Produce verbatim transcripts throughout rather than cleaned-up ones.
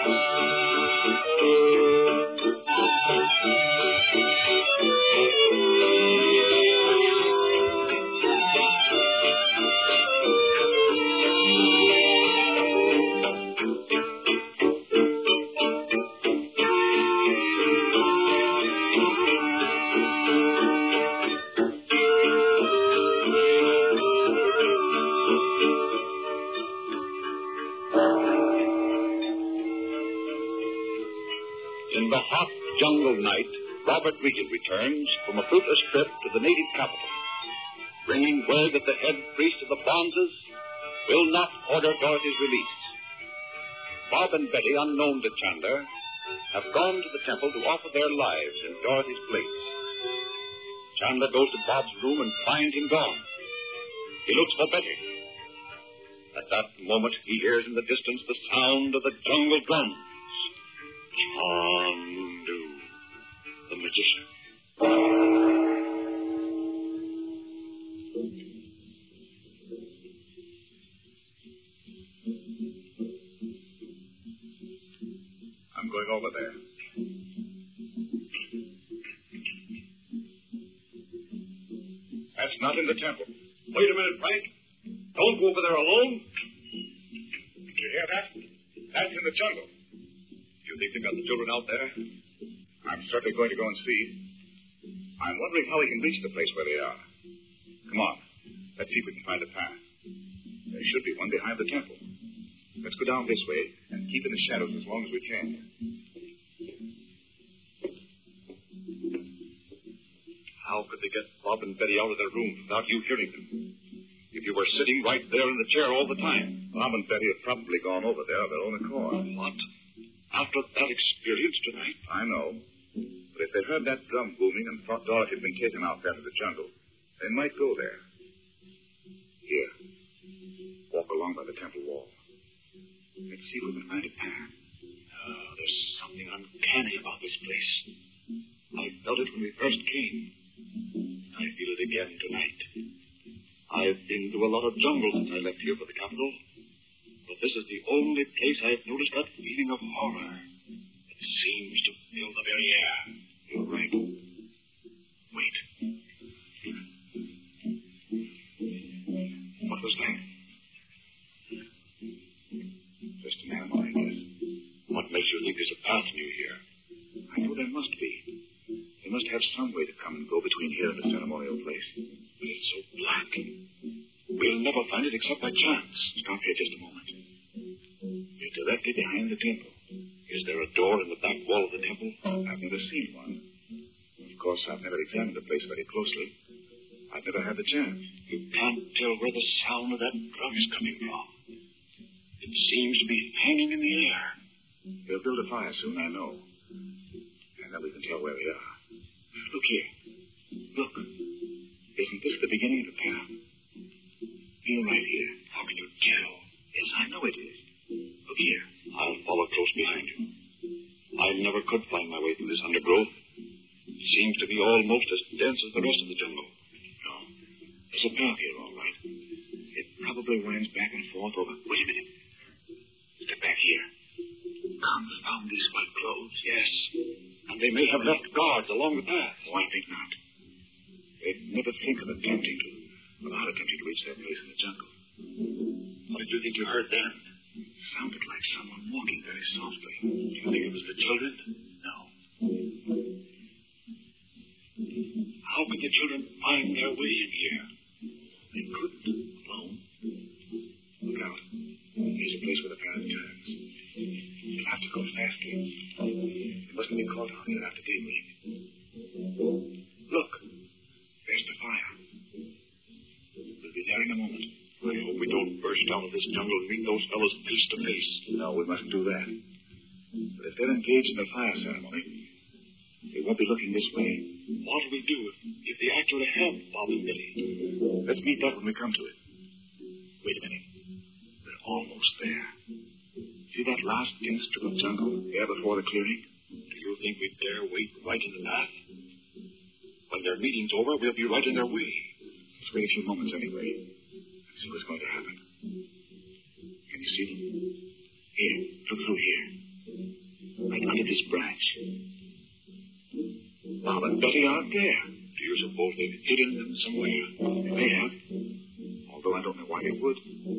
In the hot jungle night, Robert Regan returns from a fruitless trip to the native capital, bringing word that the head priest of the Bonzes will not order Dorothy's release. Bob and Betty, unknown to Chandler, have gone to the temple to offer their lives in Dorothy's place. Chandler goes to Bob's room and finds him gone. He looks for Betty. At that moment, he hears in the distance the sound of the jungle drums. Chandu, the magician. I'm going over there. That's not in the temple. Wait a minute, Frank. Don't go over there alone. Did you hear that? That's in the jungle. You think they've got the children out there? I'm certainly going to go and see. I'm wondering how we can reach the place where they are. Come on. Let's see if we can find a path. There should be one behind the temple. Let's go down this way and keep in the shadows as long as we can. How could they get Bob and Betty out of their room without you hearing them? If you were sitting right there in the chair all the time. Bob and Betty have probably gone over there of their own accord. What? After that experience tonight? I know. But if they heard that drum booming and thought Dorothy had been taken out there to the jungle, they might go there. Here. Walk along by the temple wall. Let's see if we can find a path. Oh, there's something uncanny about this place. I felt it when we first came. I feel it again tonight. I've been to a lot of jungle since I left here for the capital. But this is the only place I've noticed that feeling of horror. It seems to fill the very air. You're right. Wait. What was that? Just an animal, I guess. What makes you think there's a path near here? I know there must be. They must have some way to come and go between here and the ceremonial place. But it's so black. We'll never find it except by chance. Stop here just a moment. You're directly behind the temple. Is there a door in the back wall of the temple? I've never seen one. Of course, I've never examined the place very closely. I've never had the chance. You can't tell where the sound of that drum is coming from. It seems to be hanging in the air. They'll build a fire soon, I know. And then we can tell where they are. Look here. Look. Isn't this the beginning of the path? Feel right here. How can you tell? Yes, I know it is. Look here. I'll follow close behind you. I never could find my way through this undergrowth. It seems to be almost as dense as the rest of the jungle. No. There's a path here, all right. It probably winds back and forth over... Wait a minute. Step back here. Confound these white clothes. Yes. And they may have left guards along the path. Oh, I think not. They'd never think of attempting to... Without attempting to reach that place in the jungle. What did you think you heard then? It sounded like someone walking very softly. Do you think it was the children? No. How could the children find their way in here? They couldn't. Alone. Look out. Here's a place where the path turns. You'll have to go faster. You mustn't be caught out here after daybreak. Look. There's the fire. We'll be there in a moment. I hope we don't burst out of this jungle and meet those fellows face to face. No, we mustn't do that. But if they're engaged in the fire ceremony, they won't be looking this way. What do we do if, if they actually have Bob and Betty? Let's meet that when we come to it. Wait a minute. We're almost there. See that last dense strip of jungle there before the clearing? Do you think we'd dare wait right in the path? When their meeting's over, we'll be right in their way. Let's wait a few moments anyway. See what's going to happen. Can you see them? Here, look through here. this branch. Bob and Betty aren't there. Do you suppose they've hidden them somewhere? They may have. Although I don't know why they would.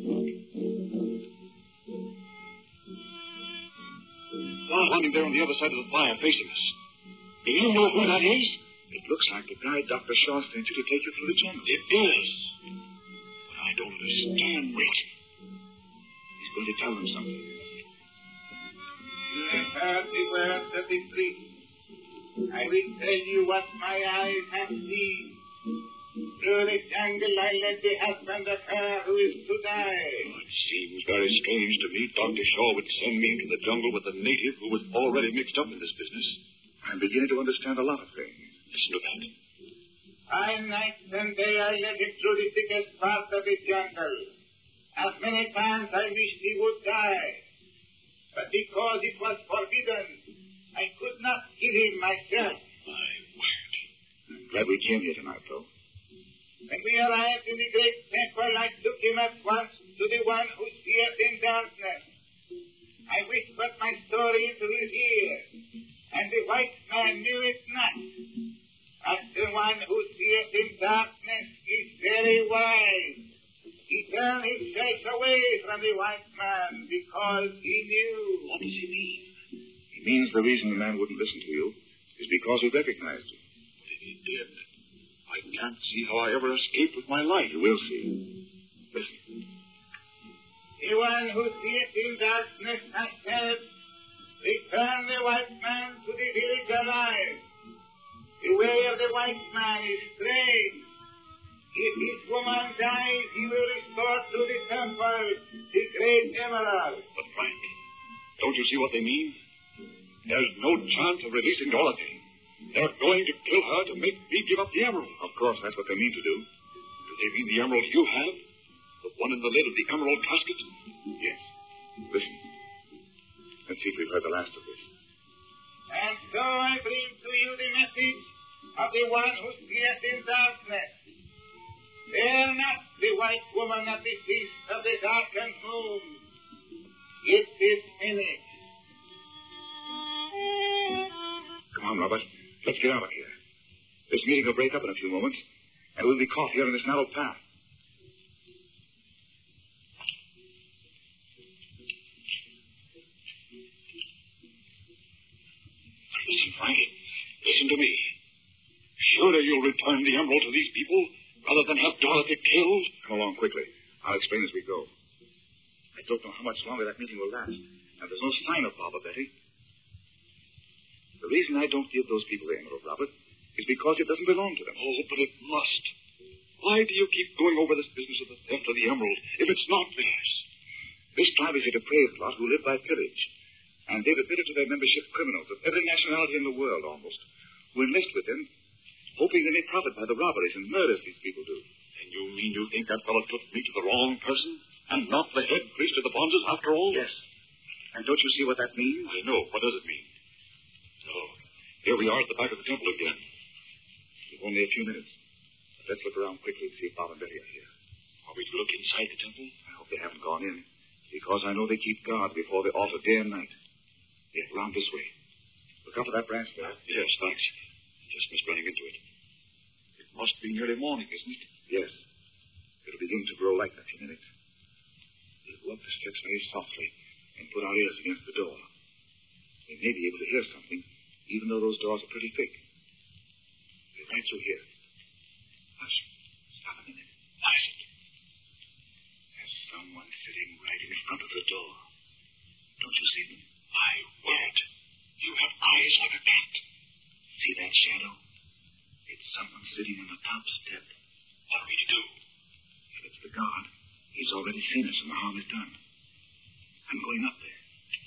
One standing there on the other side of the fire facing us. Do you know who that is? It looks like the guy Doctor Shaw sent you to take you through the jungle. It is. But I don't understand, Rick. He's going to tell them something. You have heard the words of the priest. I will tell you what my eyes have seen. Through the jungle I led the husband of her who is to die. It seems very strange to me Doctor Shaw would send me into the jungle with a native who was already mixed up in this business. I'm beginning to understand a lot of things. Listen to that. By night and day I led him through the thickest parts of the jungle. As many times I wished he would die. But because it was forbidden, I could not kill him myself. My word. I'm glad we came here tonight, though. When we arrived in the great temple, I took him at once to the one who seeth in darkness. I whispered my story into his ear, and the white man knew it not. But the one who seeth in darkness is very wise. He turned his face away from the white man because he knew. What does he mean? He means the reason the man wouldn't listen to you is because he recognized you. But if he did, I can't see how I ever escaped with my life. You will see. Listen. The one who seeth in darkness has said, return the white man to the village alive. The way of the white man is strange. If his woman dies, he will restore to the temple the great emerald. But Frank, don't you see what they mean? There's no chance of releasing Dorothy. They're going to kill her to make me give up the emerald. Of course, that's what they mean to do. Do they mean the emerald you have? The one in the lid of the emerald casket? Yes. Listen. Let's see if we've heard the last of this. And so I bring to you the message of the one who seeth in darkness. Fear not the white woman at the feast of the darkened moon. It is finished. Come on, Robert. Let's get out of here. This meeting will break up in a few moments, and we'll be caught here in this narrow path. Listen, Frank. Listen to me. Surely you'll return the emerald to these people rather than have Dorothy killed? Come along quickly. I'll explain as we go. I don't know how much longer that meeting will last, and there's no sign of Bob or Betty. The reason I don't give those people the emerald, Robert, is because it doesn't belong to them. Oh, but it must. Why do you keep going over this business of the theft of the emerald if it's not theirs? This tribe is a depraved lot who live by pillage, and they've admitted to their membership criminals of every nationality in the world, almost, who enlist with them, hoping they may profit by the robberies and murders these people do. And you mean you think that fellow took me to the wrong person and not the head priest of the Bonzes after all? Yes. And don't you see what that means? I know. What does it mean? Oh, here we are at the back of the temple again. We've only a few minutes. But let's look around quickly and see if Bob and Betty are here. Are we to look inside the temple? I hope they haven't gone in, because I know they keep guard before the altar day and night. Yes, round this way. Look up at that branch there. Yes, thanks. Just missed running into it. It must be nearly morning, isn't it? Yes. It'll begin to grow light in a few minutes. We'll go up the steps very softly and put our ears against the door. We may be able to hear something, even though those doors are pretty thick. They're right through here. Hush. Stop a minute. What is it? There's someone sitting right in front of the door. Don't you see them? My word. You have eyes like a cat. See that shadow? It's someone sitting on the top step. What are we to do? If it's the guard, he's already seen us and the harm is done. I'm going up there.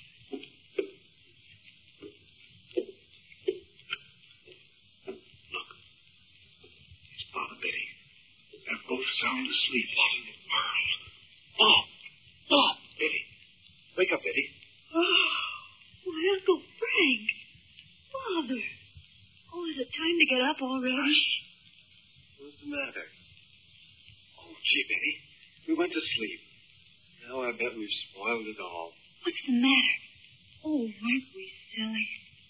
Look. It's Bob and Betty. They're both sound asleep. What in the world? Bob! Bob! Betty. Wake up, Betty. Oh, my Uncle Frank. Father. Oh, is it time to get up already? Hush. What's the matter? Oh, gee, Betty. We went to sleep. Now I bet we've spoiled it all. What's the matter? Oh, aren't we silly?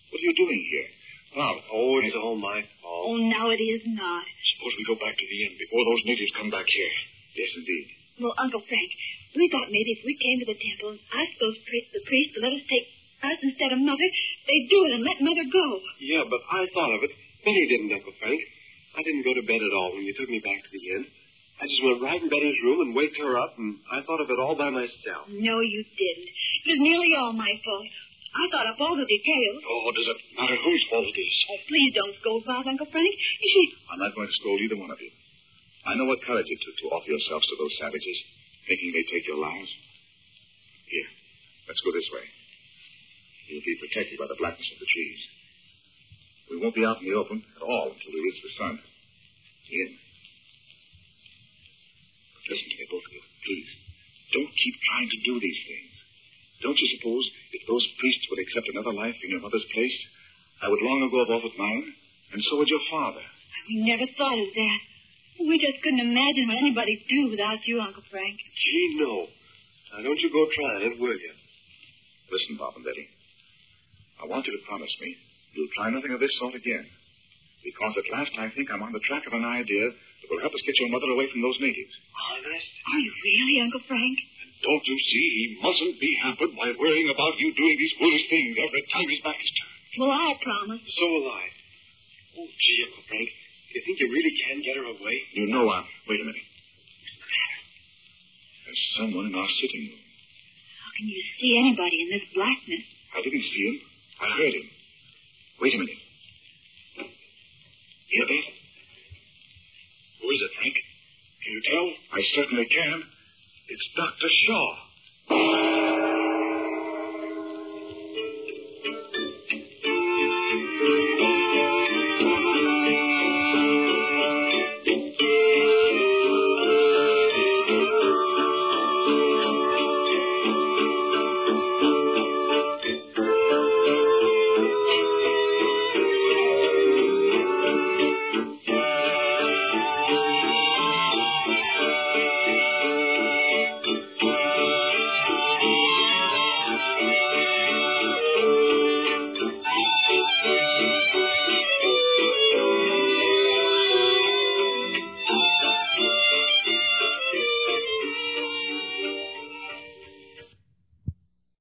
all my fault. Oh, now it is not. Suppose we go back to the inn before those natives come back here. Yes, indeed. Well, Uncle Frank, we thought maybe if we came to the temple and asked those priests, the priests to let us take us instead of Mother, they'd do it and let Mother go. Yeah, but I thought of it. Betty didn't, Uncle Frank. I didn't go to bed at all when you took me back to the inn. I just went right in Betty's room and waked her up, and I thought of it all by myself. No, you didn't. It was nearly all my fault. I thought up all the details. Oh, does it matter whose fault it is? Oh, please don't scold Bob, Uncle Frank. She... I'm not going to scold either one of you. I know what courage it took to offer yourselves to those savages, thinking they'd take your lives. Here, let's go this way. You'll be protected by the blackness of the trees. We won't be out in the open at all until we reach the sun. In. But listen to me, both of you, please. Don't keep trying to do these things. Don't you suppose if those priests would accept another life in your mother's place, I would long ago have offered mine, and so would your father. We never thought of that. We just couldn't imagine what anybody'd do without you, Uncle Frank. Gee, no. Now, don't you go trying it, will you? Listen, Bob and Betty. I want you to promise me you'll try nothing of this sort again. Because at last I think I'm on the track of an idea that will help us get your mother away from those natives. Honest? Are you really, Uncle Frank? Don't you see? He mustn't be hampered by worrying about you doing these foolish things every time his back is turned. Well, I'll promise. So will I. Oh, gee, Uncle Frank, you think you really can get her away? You know I'm... Wait a minute. There's someone in our sitting room. How can you see anybody in this blackness? I didn't see him. I heard him. Wait a minute. Hear that? Who is it, Frank? Can you tell? I certainly can. It's Doctor Shaw.